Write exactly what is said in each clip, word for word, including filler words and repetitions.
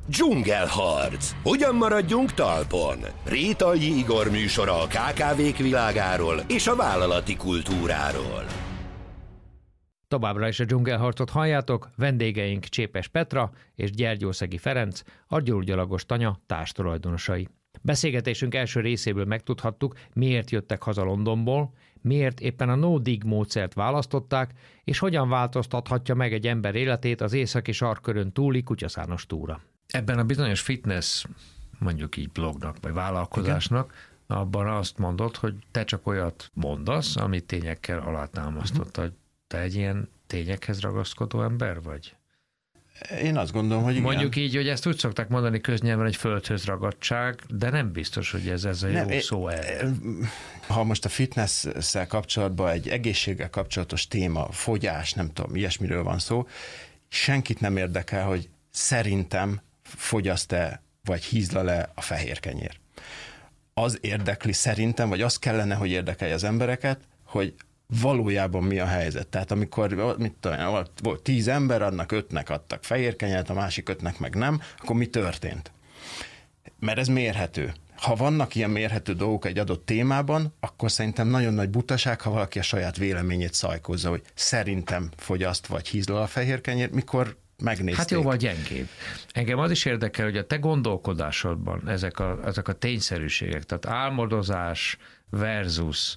Dzsungelharc. Hogyan maradjunk talpon? Rétai Igor műsora a ká ká vék világáról és a vállalati kultúráról. Továbbra is a Dzsungelharcot halljátok, vendégeink Csépes Petra és Gyergyószegi Ferenc, a Gyógyalagos Tanya társtulajdonosai. Beszélgetésünk első részéből megtudhattuk, miért jöttek haza Londonból, miért éppen a no-dig módszert választották, és hogyan változtathatja meg egy ember életét az északi sarkkörön túli kutyaszános túra. Ebben a bizonyos fitness, mondjuk így blognak, vagy vállalkozásnak, igen, abban azt mondod, hogy te csak olyat mondasz, amit tényekkel alátámasztott, hogy te egy ilyen tényekhez ragaszkodó ember vagy? Én azt gondolom, hogy igen. Mondjuk így, hogy ezt úgy szokták mondani köznyelven, hogy földhöz ragadtság, de nem biztos, hogy ez, ez a nem, jó szó el. Ha most a fitness-szel kapcsolatban egy egészséggel kapcsolatos téma, fogyás, nem tudom, ilyesmiről van szó, senkit nem érdekel, hogy szerintem fogyaszt-e, vagy hízlal-e a fehér kenyér. Az érdekli szerintem, vagy az kellene, hogy érdekelje az embereket, hogy valójában mi a helyzet. Tehát amikor mit tudom, volt tíz ember, annak ötnek adtak fehér kenyeret, a másik ötnek meg nem, akkor mi történt? Mert ez mérhető. Ha vannak ilyen mérhető dolgok egy adott témában, akkor szerintem nagyon nagy butaság, ha valaki a saját véleményét szajkozza, hogy szerintem fogyaszt vagy hízlal a fehér kenyér, mikor megnézték. Hát jóval gyengébb. Engem az is érdekel, hogy a te gondolkodásodban ezek a, ezek a tényszerűségek, tehát álmodozás versus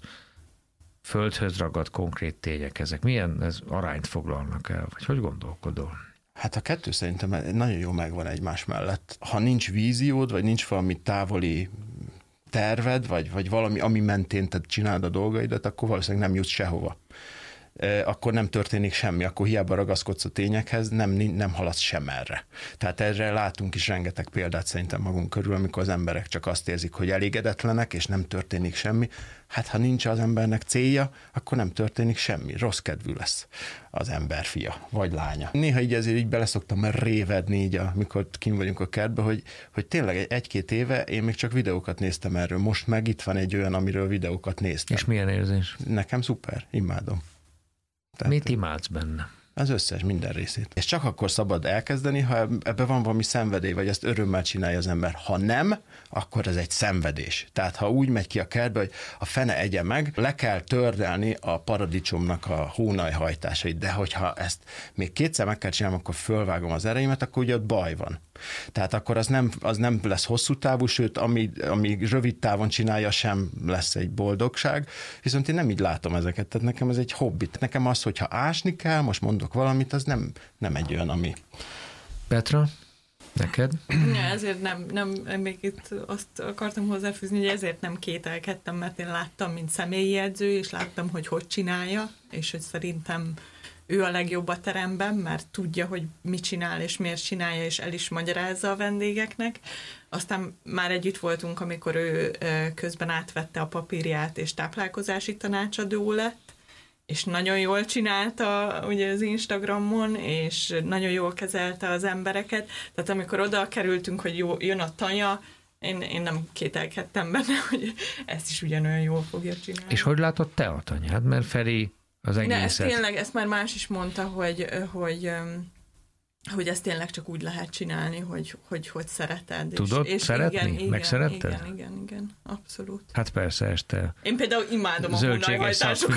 földhöz ragadt konkrét tények, ezek milyen ez arányt foglalnak el, vagy hogy gondolkodol? Hát a kettő szerintem nagyon jó megvan egymás mellett. Ha nincs víziód, vagy nincs valami távoli terved, vagy, vagy valami, ami mentén te csinálod a dolgaidat, akkor valószínűleg nem jutsz sehova. Akkor nem történik semmi, akkor hiába ragaszkodsz a tényekhez, nem, nem haladsz sem erre. Tehát erre látunk is rengeteg példát szerintem magunk körül, amikor az emberek csak azt érzik, hogy elégedetlenek, és nem történik semmi. Hát ha nincs az embernek célja, akkor nem történik semmi. Rossz kedvű lesz az ember fia, vagy lánya. Néha így ezért így beleszoktam révedni, így amikor kint vagyunk a kertben, hogy, hogy tényleg egy-két éve én még csak videókat néztem erről. Most meg itt van egy olyan, amiről videókat néztem. És milyen érzés? Nekem szuper, imádom. Tehát mit imádsz benne? Az összes, minden részét. És csak akkor szabad elkezdeni, ha ebben van valami szenvedély, vagy ezt örömmel csinálja az ember. Ha nem, akkor ez egy szenvedés. Tehát ha úgy megy ki a kertbe, hogy a fene egye meg, le kell tördelni a paradicsomnak a hónajhajtásait, de hogyha ezt még kétszer meg kell csinálnom, akkor fölvágom az ereimet, akkor ugye ott baj van. Tehát akkor az nem, az nem lesz hosszú távú, sőt, ami, ami rövid távon csinálja, sem lesz egy boldogság. Viszont én nem így látom ezeket, tehát nekem ez egy hobbi. Nekem az, hogyha ásni kell, most mondok valamit, az nem, nem egy olyan, ami... Petra, neked? Ja, ezért nem, nem, még itt azt akartam hozzáfűzni, hogy ezért nem kételkedtem, mert én láttam, mint személyi edző, és láttam, hogy hogy csinálja, és hogy szerintem ő a legjobb a teremben, mert tudja, hogy mit csinál, és miért csinálja, és el is magyarázza a vendégeknek. Aztán már együtt voltunk, amikor ő közben átvette a papírját, és táplálkozási tanácsadó lett, és nagyon jól csinálta ugye az Instagramon, és nagyon jól kezelte az embereket. Tehát amikor oda kerültünk, hogy jó, jön a Tanya, én, én nem kételkedtem benne, hogy ezt is ugyanolyan jól fogja csinálni. És hogy látod te a Tanyád? Mert Feri az egészet... Ne, ezt tényleg, ezt már más is mondta, hogy, hogy, hogy ezt tényleg csak úgy lehet csinálni, hogy hogy, hogy szereted. Tudod és, és szeretni? Igen, igen, megszeretted? Igen, igen, igen, abszolút. Hát persze, este. Én például imádom a hónajhajtásokat,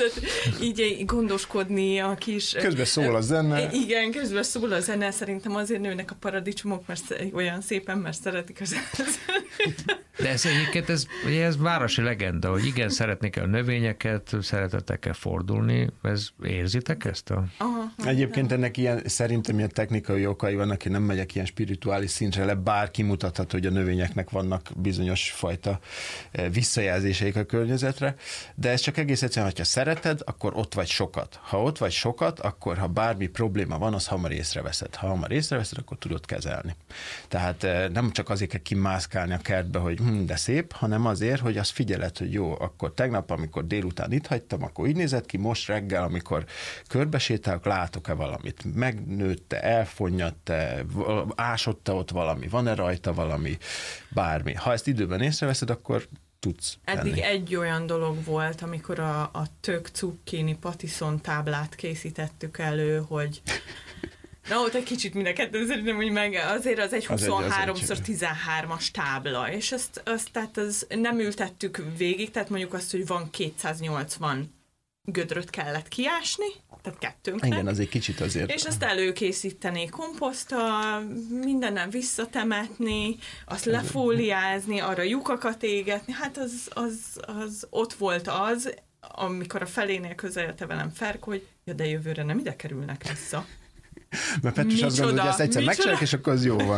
így gondoskodni a kis... Közben szól a zene. Igen, közben szól a zene, szerintem azért nőnek a paradicsomok, mert olyan szépen, mert szeretik az zenét. De ez egyébként, ez, ugye ez városi legenda, hogy igen, szeretnék a növényeket, szeretetek kell fordulni, ez érzitek ezt a... Aha, Egyébként ennek ilyen, szerintem ilyen technikai okai vannak, én nem megyek ilyen spirituális szintre le, bárki mutathat, hogy a növényeknek vannak bizonyos fajta visszajelzéseik a környezetre, de ez csak egész egyszerűen, hogyha szereted, akkor ott vagy sokat. Ha ott vagy sokat, akkor ha bármi probléma van, az hamar észreveszed. Ha hamar észreveszed, akkor tudod kezelni. Tehát nem csak azért kell kimászkálni a kertbe, hogy hm, de szép, hanem azért, hogy azt figyeled, hogy jó, akkor tegnap, amikor délután itt hagytam, akkor így nézett ki, most reggel, amikor körbesétálok, látok-e valamit? Megnőtte, elfonnyadta, ásott ott valami, van-e rajta valami, bármi. Ha ezt időben észreveszed, akkor tudsz Eddig tenni. egy olyan dolog volt, amikor a, a tök cukkini patiszon táblát készítettük elő, hogy Na, ott egy kicsit mind a kettő szerintem, hogy meg azért az egy huszonhárom szor tizenhármas tábla, és ezt, azt, tehát az nem ültettük végig, tehát mondjuk azt, hogy van kétszáznyolcvan gödröt kellett kiásni, tehát kettőnknek. Igen, az egy kicsit azért. És azt előkészíteni komposzttal, mindennel visszatemetni, azt lefóliázni, arra lyukakat égetni, hát az, az, az ott volt az, amikor a felénél közelte velem Ferk, hogy ja, de jövőre nem ide kerülnek vissza. Mert Petrus azt gondolja, hogy ezt egyszer megcsinálják, és akkor az jó van.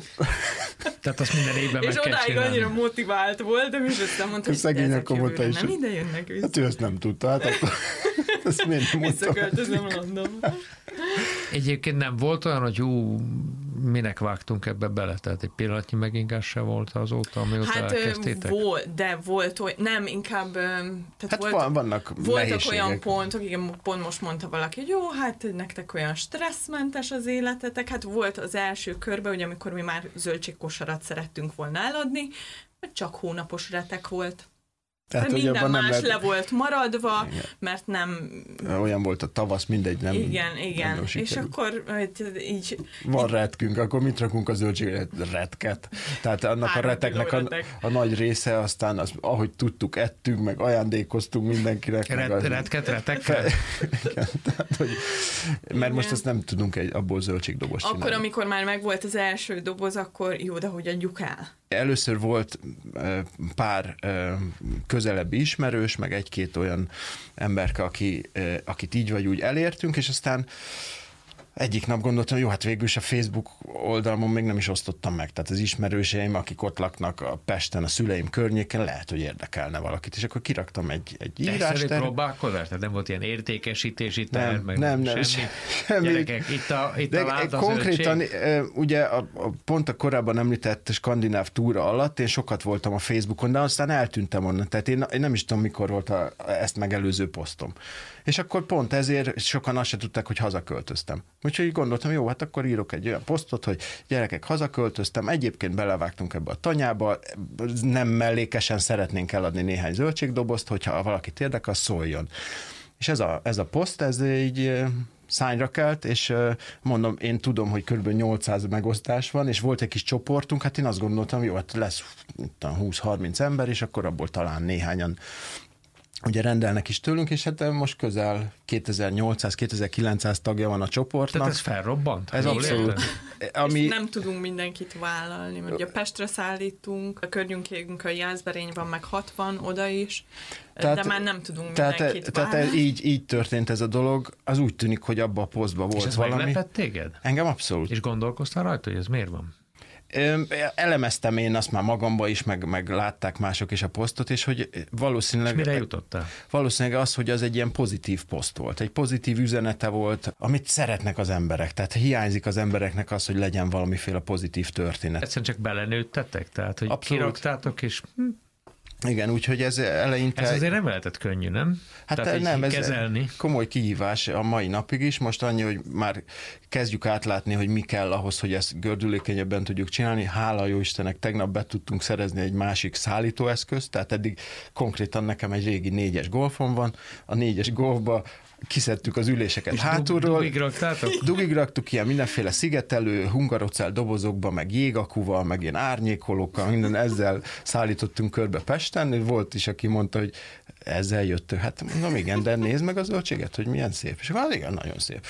Tehát azt minden évben meg és kell odáig csinálni. annyira motivált voltam, és aztán mondta, hogy szegény ezek akkor mondta jövőre is, nem ide jönnek vissza. Hát ő ezt nem tudta, hát akkor ezt miért nem mondta? Visszaköltözöm Londonba. Egyébként nem volt olyan, hogy hú, minek vágtunk ebbe bele? Tehát egy pillanatnyi megingás se volt azóta, amióta Hát elkezdtétek? volt, de volt olyan, nem, inkább, tehát Hát volt, van, vannak voltak nehézségek. olyan pontok, igen, pont most mondta valaki, hogy jó, hát nektek olyan stresszmentes az életetek, hát volt az első körben, hogy amikor mi már zöldségkosarat szerettünk volna eladni, csak hónapos retek volt. Tehát, minden abban más nem le lehet, volt maradva, igen. Mert nem... Olyan volt a tavasz, mindegy, nem. Igen, igen. Nem És sikerült. akkor hogy így... Van retkünk, akkor mit rakunk a zöldségre? Retket. Tehát annak a Három reteknek kiló a, retek. a nagy része, aztán az, ahogy tudtuk, ettünk, meg ajándékoztunk mindenkinek. meg Ret, az, retket, retekkel? igen, tehát, hogy, mert Igen. most azt nem tudunk egy, abból zöldségdobost Akkor, csinálni. amikor már megvolt az első doboz, akkor jó, de hogy adjuk el? Először volt ö, pár ö, közelebbi ismerős, meg egy-két olyan emberke, aki, ö, akit így vagy úgy elértünk, és aztán egyik nap gondoltam, jó, hát végül is a Facebook oldalon még nem is osztottam meg. Tehát az ismerőseim, akik ott laknak a Pesten, a szüleim környéken, lehet, hogy érdekelne valakit. És akkor kiraktam egy, egy írást. Egyszerű próbálkozás? Tehát nem volt ilyen értékesítési terv, Nem, meg nem, nem, semmi. semmi. Gyerekek, itt a, itt De a lád a konkrétan, zöldség. ö, ugye a, a, pont a korábban említett skandináv túra alatt én sokat voltam a Facebookon, de aztán eltűntem onnan. Tehát én, én nem is tudom, mikor volt a, ezt megelőző posztom. És akkor pont ezért sokan azt se tudták, hogy hazaköltöztem. Úgyhogy gondoltam, jó, hát akkor írok egy olyan posztot, hogy gyerekek, hazaköltöztem, egyébként belevágtunk ebbe a tanyába, nem mellékesen szeretnénk eladni néhány zöldségdobozt, hogyha valakit érdekel, az szóljon. És ez a, ez a poszt, ez így szányra kelt, és mondom, én tudom, hogy kb. nyolcszáz megosztás van, és volt egy kis csoportunk, hát én azt gondoltam, jó, hát lesz húsz-harminc ember, és akkor abból talán néhányan ugye rendelnek is tőlünk, és hát most közel kétezer-nyolcszáz-kétezer-kilencszáz tagja van a csoportnak. Tehát ez felrobbant? Ez Jól abszolút. értem? Ami, És nem tudunk mindenkit vállalni, mert ugye Pestre szállítunk, a környékünk a Jászberény van, meg hatvan, oda is, Tehát- de már nem tudunk tehát, mindenkit tehát vállalni. így, így történt ez a dolog, az úgy tűnik, hogy abba a posztban És volt ez valami. meglepett téged? Engem abszolút. És gondolkoztál rajta, hogy ez miért van? Ö, Elemeztem én azt már magamba is, meg, meg látták mások is a posztot, és hogy valószínűleg... És mire jutottál? Valószínűleg az, hogy az egy ilyen pozitív poszt volt, egy pozitív üzenete volt, amit szeretnek az emberek, tehát hiányzik az embereknek az, hogy legyen valamiféle pozitív történet. Egyszerűen csak belenőttetek? Tehát, hogy Abszolút. kiraktátok, és Igen, úgyhogy ez eleinte... ez azért nem lehetett könnyű, nem? Hát Tehát nem, ez kezelni. komoly kihívás a mai napig is. Most annyi, hogy már kezdjük átlátni, hogy mi kell ahhoz, hogy ezt gördülékenyebben tudjuk csinálni. Hála jó Istennek, tegnap be tudtunk szerezni egy másik szállítóeszközt, tehát eddig konkrétan nekem egy régi négyes golfom van. A négyes golfba kiszedtük az üléseket És hátulról. dugig raktátok? Dugig raktuk ilyen mindenféle szigetelő, hungarocell dobozokba, meg jégakuval, meg ilyen árnyékolókkal, minden ezzel szállítottunk körbe Pesten. Volt is, aki mondta, hogy ezzel jöttök. Hát mondom, igen, de nézd meg a zöldséget, hogy milyen szép. És hát igen, nagyon szép.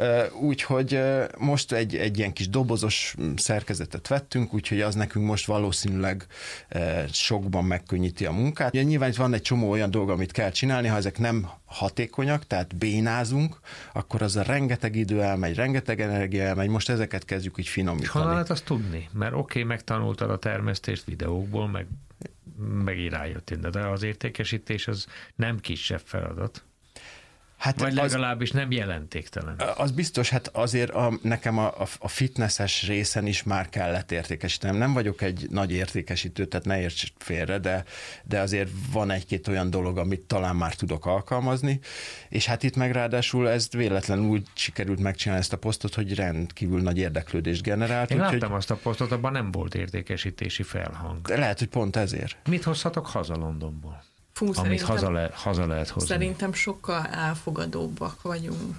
Úgyhogy most egy, egy ilyen kis dobozos szerkezetet vettünk, úgyhogy az nekünk most valószínűleg sokban megkönnyíti a munkát. Ugye nyilván itt van egy csomó olyan dolog, amit kell csinálni, ha ezek nem hatékonyak, tehát bénázunk, akkor az a rengeteg idő elmegy, rengeteg energia elmegy, most ezeket kezdjük így finomítani. Honnan lehet azt tudni? Mert oké, okay, megtanultad a termesztést videókból, meg, meg így rájöttél, de az értékesítés az nem kisebb feladat. Hát Vagy az, legalábbis nem jelentéktelen. az biztos, hát azért a, nekem a, a fitnesses részen is már kellett értékesítenem. Nem vagyok egy nagy értékesítő, tehát ne érts félre, de, de azért van egy-két olyan dolog, amit talán már tudok alkalmazni, és hát itt meg ráadásul ez véletlenül úgy sikerült megcsinálni ezt a posztot, hogy rendkívül nagy érdeklődést generált. Én úgy, láttam hogy, azt a posztot, abban nem volt értékesítési felhang. de lehet, hogy pont ezért. Mit hozhatok haza Fú, Amit haza, le, haza lehet hozni? Szerintem sokkal elfogadóbbak vagyunk.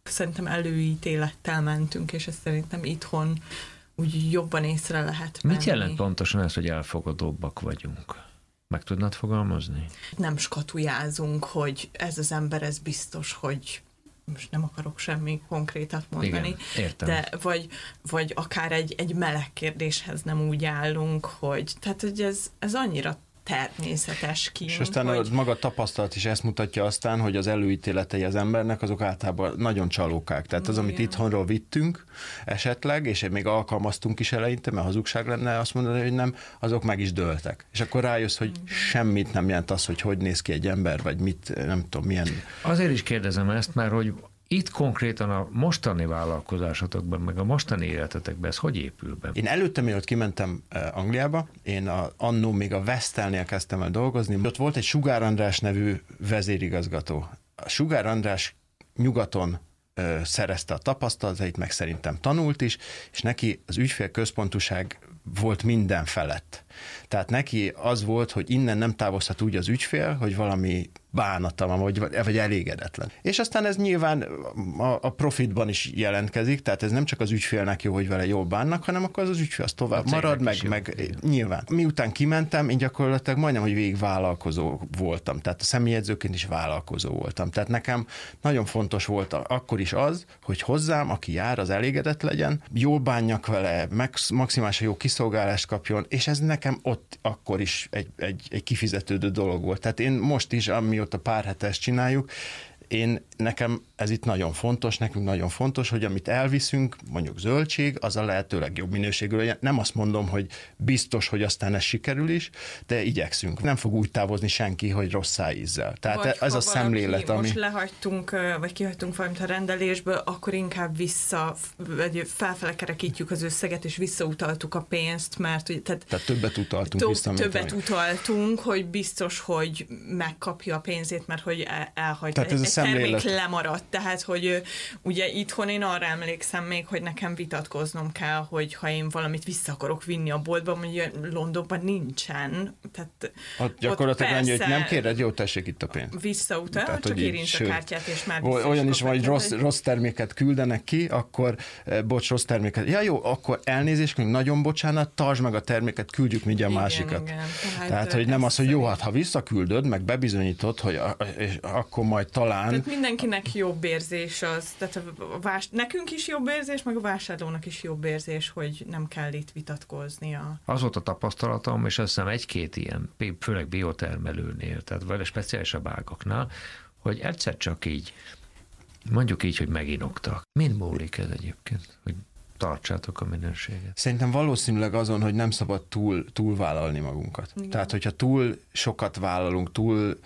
szerintem előítélettel mentünk, és ezt szerintem itthon úgy jobban észre lehet venni. Mit jelent pontosan ez, hogy elfogadóbbak vagyunk? Meg tudnád fogalmazni? Nem skatujázunk, hogy ez az ember, ez biztos, hogy most nem akarok semmi konkrétat mondani, igen, értem. De vagy, vagy akár egy, egy meleg kérdéshez nem úgy állunk, hogy tehát, hogy ez, ez annyira természetes ki. És aztán hogy... maga tapasztalat is ezt mutatja aztán, hogy az előítéletei az embernek azok általában nagyon csalókák. Tehát az, igen. amit itthonról vittünk esetleg, és még alkalmaztunk is eleinte, mert hazugság lenne azt mondani, hogy nem, azok meg is dőltek. És akkor rájössz, hogy igen. semmit nem jelent az, hogy hogy néz ki egy ember, vagy mit, nem tudom, milyen... Azért is kérdezem ezt, mert hogy itt konkrétan a mostani vállalkozásotokban, meg a mostani életetekben ez hogy épül be? Én előtte, mielőtt kimentem Angliába, én a, annó még a Vestelnél kezdtem el dolgozni. Ott volt egy Sugár András nevű vezérigazgató. A Sugár András nyugaton ö, szerezte a tapasztalatait, meg szerintem tanult is, és neki az ügyfélközpontúság volt minden felett. Tehát neki az volt, hogy innen nem távozhat úgy az ügyfél, hogy valami bánata, vagy, vagy elégedetlen. És aztán ez nyilván a, a profitban is jelentkezik, tehát ez nem csak az ügyfélnek jó, hogy vele jól bánnak, hanem akkor az, az ügyfél az tovább marad, meg, meg nyilván. Miután kimentem, én gyakorlatilag majdnem, hogy végig vállalkozó voltam, tehát a személyedzőként is vállalkozó voltam. Tehát nekem nagyon fontos volt akkor is az, hogy hozzám, aki jár, az elégedett legyen, jól bánjak vele, meg, maximálisan jó kiszolgálást kapjon, és ez nekem ott akkor is egy, egy, egy kifizetődő dolog volt. Tehát én most is, amióta pár hete ezt csináljuk, én, nekem ez itt nagyon fontos, nekünk nagyon fontos, hogy amit elviszünk, mondjuk zöldség, az a lehető legjobb minőségű legyen. Nem azt mondom, hogy biztos, hogy aztán ez sikerül is, de igyekszünk. Nem fog úgy távozni senki, hogy rossz szájízzel. Tehát vagy ez a szemlélet, ami... most lehagytunk, vagy kihagytunk valamit a rendelésből, akkor inkább vissza, vagy felfele kerekítjük az összeget, és visszautaltuk a pénzt, mert tehát, tehát többet utaltunk több, vissza. Többet ami... utaltunk, hogy biztos, hogy megkapja a pénzét, mert hogy el, elhagyta. Tehát ez a termék lemaradt, tehát, hogy ugye itthon én arra emlékszem még, hogy nekem vitatkoznom kell, hogy ha én valamit vissza akarok vinni a boltba, mondjuk Londonban nincsen. Tehát ott gyakorlatilag annyi, hogy nem kéred, jó, tessék itt a pénz. Visszautal, tehát, csak érint a kártyát, és már vissza olyan is van, hogy rossz, rossz terméket küldenek ki, akkor bocs, rossz terméket. Ja jó, akkor elnézést, még nagyon bocsánat, tartsd meg a terméket, küldjük mindjárt a másikat. Igen. Tehát, tehát, hogy nem az, hogy jó, hát ha visszaküldöd, meg bebizonyítod, hogy a, és akkor majd talán... Tehát mindenkinek jobb érzés az, tehát a vás, nekünk is jobb érzés, meg a vásárlónak is jobb érzés, hogy nem kell itt vitatkoznia. Az volt a tapasztalatom, és azt hiszem egy-két ilyen, főleg biotermelőnél, tehát vagy a speciálisabb ágaknál, hogy egyszer csak így, mondjuk így, hogy meginoktak. Mind múlik ez egyébként, hogy tartsátok a minőséget? Szerintem valószínűleg azon, hogy nem szabad túl, túl vállalni magunkat. Igen. Tehát, hogyha túl sokat vállalunk, túl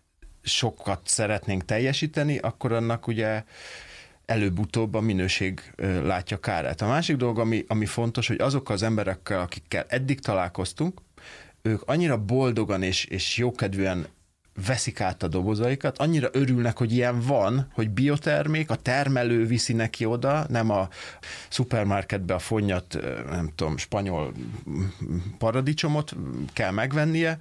sokat szeretnénk teljesíteni, akkor annak ugye előbb-utóbb a minőség látja kárát. A másik dolog, ami, ami fontos, hogy azok az emberekkel, akikkel eddig találkoztunk, ők annyira boldogan és, és jókedvűen veszik át a dobozaikat, annyira örülnek, hogy ilyen van, hogy biotermék, a termelő viszi neki oda, nem a szupermarketbe a fonnyat, nem tudom, spanyol paradicsomot kell megvennie,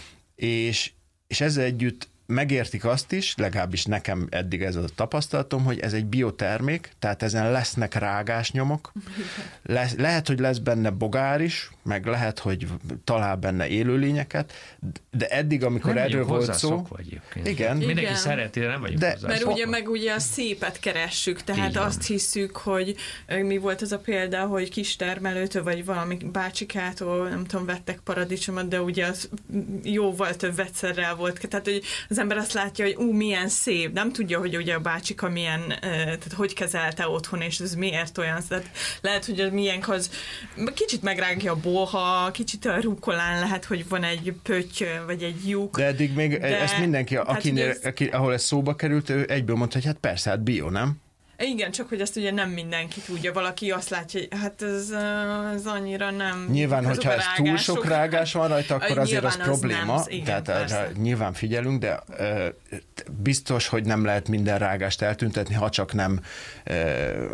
és, és ezzel együtt megértik azt is, legalábbis nekem eddig ez a tapasztalatom, hogy ez egy biotermék, tehát ezen lesznek rágásnyomok, Le, lehet, hogy lesz benne bogár is, meg lehet, hogy talál benne élőlényeket, de eddig, amikor nem erről volt szó... Igen. Mindenki igen. szereti, de nem vagyunk de, mert ugye meg ugye a szépet keressük, tehát azt hiszük, hogy mi volt az a példa, hogy kis termelőtől, vagy valami bácsikától, nem tudom, vettek paradicsomot, de ugye az jóval több vegyszerrel volt, tehát hogy az ember azt látja, hogy ú, milyen szép, nem tudja, hogy ugye a bácsika milyen, tehát hogy kezelte otthon, és ez miért olyan, tehát lehet, hogy a miénk az kicsit megrágja a bolha, kicsit a rukkolán lehet, hogy van egy pötty, vagy egy lyuk. De eddig még de, ezt mindenki, akinél, ez, aki, ahol ez szóba került, ő egyből mondta, hogy hát persze, hát bio, nem? Igen, csak hogy ezt ugye nem mindenki tudja. Valaki azt látja, hogy hát ez, ez annyira nem... Nyilván, hogyha ez túl sok rágás van rajta, akkor azért az, az probléma. Nem, igen, tehát persze. Nyilván figyelünk, de uh, biztos, hogy nem lehet minden rágást eltüntetni, ha csak nem uh,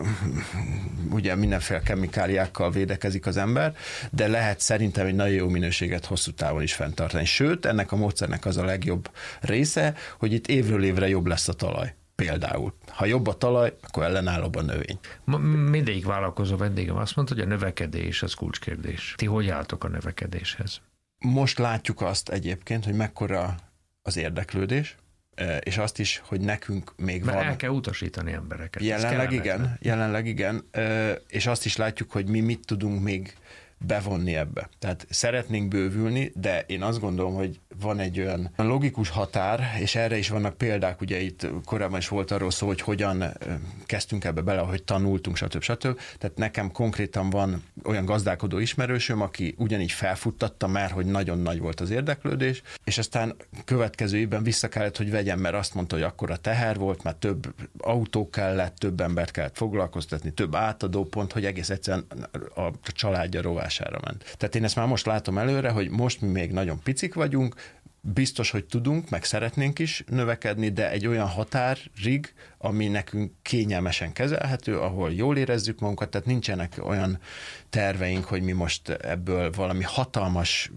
ugye mindenféle kemikáliákkal védekezik az ember, de lehet szerintem egy nagyon jó minőséget hosszú távon is fenntartani. Sőt, ennek a módszernek az a legjobb része, hogy itt évről évre jobb lesz a talaj. Például. Ha jobb a talaj, akkor ellenállóbb a növény. Ma mindegyik vállalkozó vendégem azt mondta, hogy a növekedés az kulcskérdés. Ti hogy álltok a növekedéshez? Most látjuk azt egyébként, hogy mekkora az érdeklődés, és azt is, hogy nekünk még Mert van... el kell utasítani embereket. Jelenleg igen, jelenleg igen, és azt is látjuk, hogy mi mit tudunk még bevonni ebbe. Tehát szeretnénk bővülni, de én azt gondolom, hogy van egy olyan logikus határ, és erre is vannak példák, ugye itt korábban is volt arról szó, hogy hogyan kezdtünk ebbe bele, hogy tanultunk, stb. stb. Tehát nekem konkrétan van olyan gazdálkodó ismerősöm, aki ugyanígy felfuttatta már, hogy nagyon nagy volt az érdeklődés, és aztán következő évben vissza kellett, hogy vegyem, mert azt mondta, hogy akkora teher volt, mert több autó kellett, több embert kellett foglalkoztatni, több átadópont, hogy egész egyszerűen a családja rovására ment. Tehát én ezt már most látom előre, hogy most mi még nagyon picik vagyunk, biztos, hogy tudunk, meg szeretnénk is növekedni, de egy olyan határig, ami nekünk kényelmesen kezelhető, ahol jól érezzük magunkat, tehát nincsenek olyan terveink, hogy mi most ebből valami hatalmas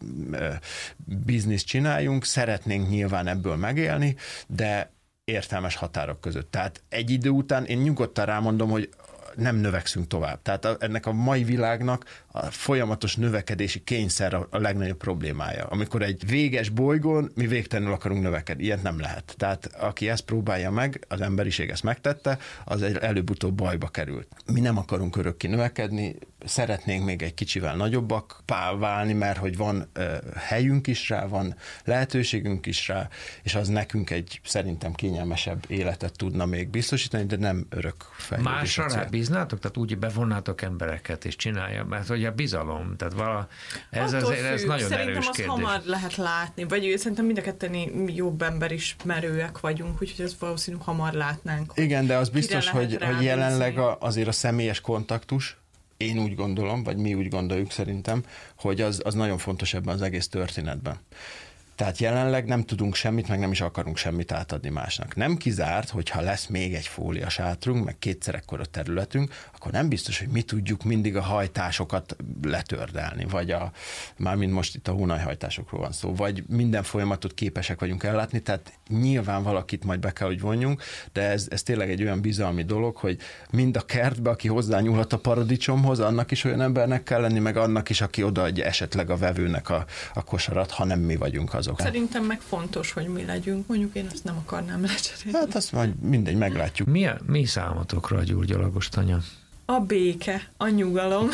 bizniszt csináljunk, szeretnénk nyilván ebből megélni, de értelmes határok között. Tehát egy idő után én nyugodtan rámondom, hogy nem növekszünk tovább. Tehát a, ennek a mai világnak a folyamatos növekedési kényszer a, a legnagyobb problémája. Amikor egy véges bolygón mi végtelenül akarunk növekedni, ilyet nem lehet. Tehát aki ezt próbálja meg, az emberiség ezt megtette, az egy előbb-utóbb bajba került. Mi nem akarunk örökké növekedni, szeretnénk még egy kicsivel nagyobbak válni, mert hogy van uh, helyünk is rá, van lehetőségünk is rá, és az nekünk egy szerintem kényelmesebb életet tudna még biztosítani, de nem örök fejlődés. Másra rá bíznátok? Tehát úgy bevonnátok embereket és csinálja, mert hogy a bizalom, tehát vala, ez, az, ez nagyon szerintem erős azt kérdés. hamar lehet látni, vagy szerintem mind a ketten jobb emberismerőek vagyunk, úgyhogy ez valószínűleg hamar látnánk. Igen, de az biztos, hogy, hogy jelenleg a, azért a személyes kontaktus, én úgy gondolom, vagy mi úgy gondoljuk szerintem, hogy az, az nagyon fontos ebben az egész történetben. Tehát jelenleg nem tudunk semmit, meg nem is akarunk semmit átadni másnak. Nem kizárt, hogyha lesz még egy fólia sátrunk, meg kétszer ekkora területünk, akkor nem biztos, hogy mi tudjuk mindig a hajtásokat letördelni, vagy a, mármint most itt a hónajhajtásokról van szó, vagy minden folyamatot képesek vagyunk ellátni, tehát nyilván valakit majd be kell, hogy vonjunk, de ez, ez tényleg egy olyan bizalmi dolog, hogy mind a kertbe, aki hozzányúlhat a paradicsomhoz, annak is olyan embernek kell lenni, meg annak is, aki odaadja esetleg a vevőnek a, a kosarat, ha nem mi vagyunk azok. Szerintem meg fontos, hogy mi legyünk. Mondjuk én azt nem akarnám lecserélni. Hát azt majd mindegy, meglátjuk. Mi, a, mi számotokra a gyurgyalagos tanya? A béke, a nyugalom.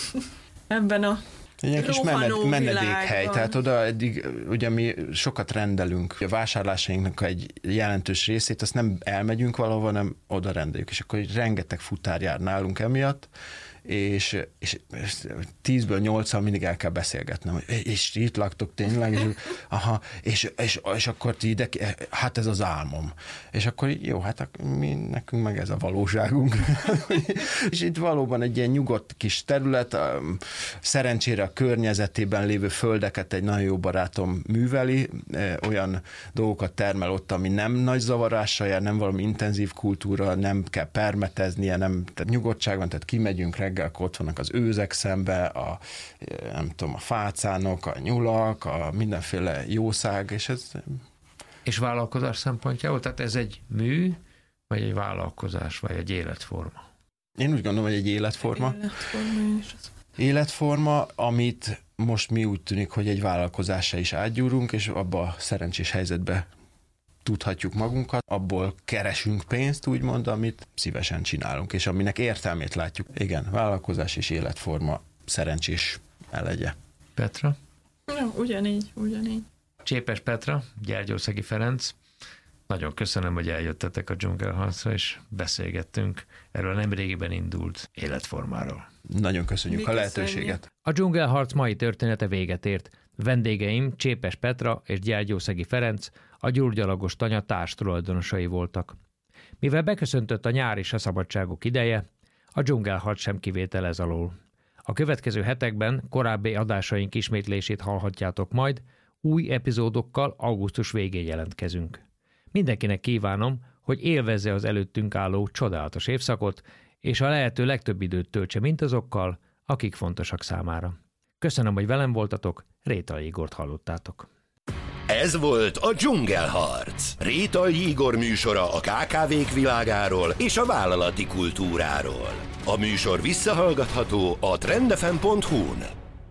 Ebben a egy ilyen kis mened, menedékhely, világban. tehát oda eddig ugye mi sokat rendelünk, a vásárlásainknak egy jelentős részét, azt nem elmegyünk valahova, hanem oda rendeljük, és akkor rengeteg futár jár nálunk emiatt, és, és tízből nyolccal mindig el kell beszélgetnem, hogy és itt laktok tényleg, és, aha, és, és, és akkor ti ide, hát ez az álmom. És akkor így, jó, hát mi, nekünk meg ez a valóságunk. És itt valóban egy ilyen nyugodt kis terület, szerencsére a környezetében lévő földeket egy nagyon jó barátom műveli, olyan dolgokat termel ott, ami nem nagy zavarással jár, nem valami intenzív kultúra, nem kell permeteznie, nem, tehát nyugodtság van, tehát kimegyünk reggel, akkor ott vannak az őzek szembe, a, nem tudom, a fácánok, a nyulak, a mindenféle jószág, és ez... És vállalkozás szempontjából? Tehát ez egy mű, vagy egy vállalkozás, vagy egy életforma? Én úgy gondolom, hogy egy életforma. Életforma, is az. Életforma, amit most mi úgy tűnik, hogy egy vállalkozásra is átgyúrunk, és abba a szerencsés helyzetbe tudhatjuk magunkat, abból keresünk pénzt, úgymond, amit szívesen csinálunk, és aminek értelmét látjuk. Igen, vállalkozás és életforma szerencsés elegye. Petra? Ja, ugyanígy, ugyanígy. Csépes Petra, Gyergyószegi Ferenc, nagyon köszönöm, hogy eljöttetek a dzsungelharcra, és beszélgettünk erről a nemrégiben indult életformáról. Nagyon köszönjük Mi a lehetőséget. A dzsungelharc mai története véget ért. Vendégeim Csépes Petra és Gyergyószegi Ferenc, a gyurgyalagos tanya társtulajdonosai voltak. Mivel beköszöntött a nyár és a szabadságok ideje, a dzsungelharc sem kivétel ez alól. A következő hetekben korábbi adásaink ismétlését hallhatjátok majd, új epizódokkal augusztus végén jelentkezünk. Mindenkinek kívánom, hogy élvezze az előttünk álló csodálatos évszakot, és a lehető legtöbb időt töltse mindazokkal, akik fontosak számára. Köszönöm, hogy velem voltatok, Rétai Igort hallottátok. Ez volt a Dzsungelharc. Rétai Igor műsora a ká ká vék világáról és a vállalati kultúráról. A műsor visszahallgatható a trend f m pont hu-n.